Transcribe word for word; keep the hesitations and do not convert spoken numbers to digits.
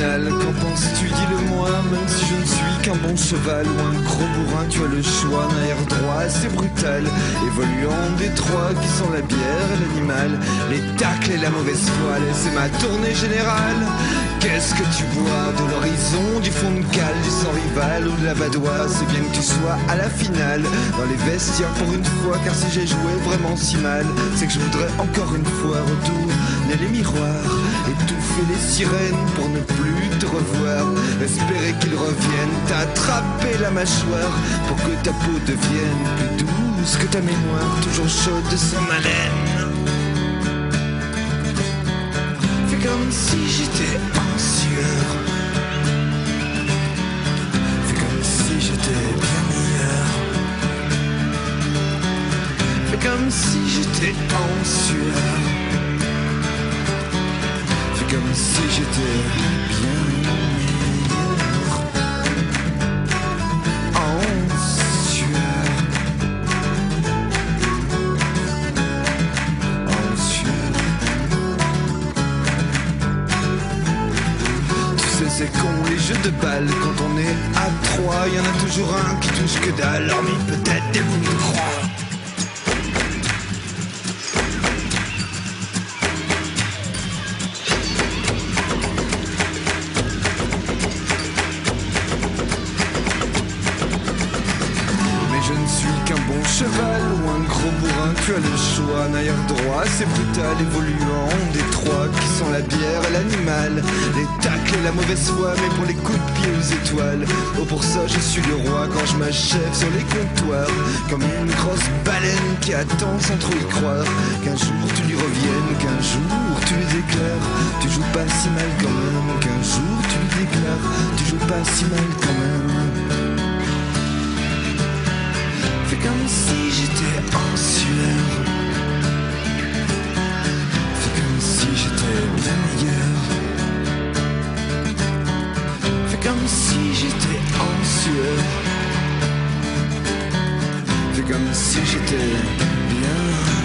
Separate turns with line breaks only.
final, qu'en penses-tu, dis-le-moi. Même si je ne suis qu'un bon cheval ou un gros bourrin, tu as le choix d'un air droit assez brutal, évoluant des trois qui sont la bière et l'animal, les tacles et la mauvaise poêle. Et c'est ma tournée générale. Qu'est-ce que tu bois? De l'horizon, du fond de cale, du sang rival ou de la badoie? C'est bien que tu sois à la finale, dans les vestiaires pour une fois. Car si j'ai joué vraiment si mal, c'est que je voudrais encore une fois retourner les miroirs, étouffer les sirènes pour ne plus te revoir, espérer qu'ils reviennent, t'attraper la mâchoire pour que ta peau devienne plus douce que ta mémoire, toujours chaude de son haleine. Fais comme si j'étais en sueur, fais comme si j'étais bien meilleur, fais comme si j'étais en sueur, fais comme si j'étais bien meilleur, en sueur, en sueur. Tu sais c'est con les jeux de balles, quand on est à trois, y en a toujours un qui touche que dalle, hormis peut-être des bouts de croix. Je ne suis qu'un bon cheval ou un gros bourrin, tu as le choix. Un air droit, c'est brutal, évoluant des trois qui sont la bière et l'animal, les tacles et la mauvaise foi, mais pour les coups de pied aux étoiles. Oh pour ça je suis le roi quand je m'achève sur les comptoirs, comme une grosse baleine qui attend sans trop y croire qu'un jour tu lui reviennes, qu'un jour tu lui déclares tu joues pas si mal quand même, qu'un jour tu lui déclares tu joues pas si mal quand même. Fais comme si j'étais en sueur, fais comme si j'étais bien meilleur, fais comme si j'étais en sueur, fais comme si j'étais bien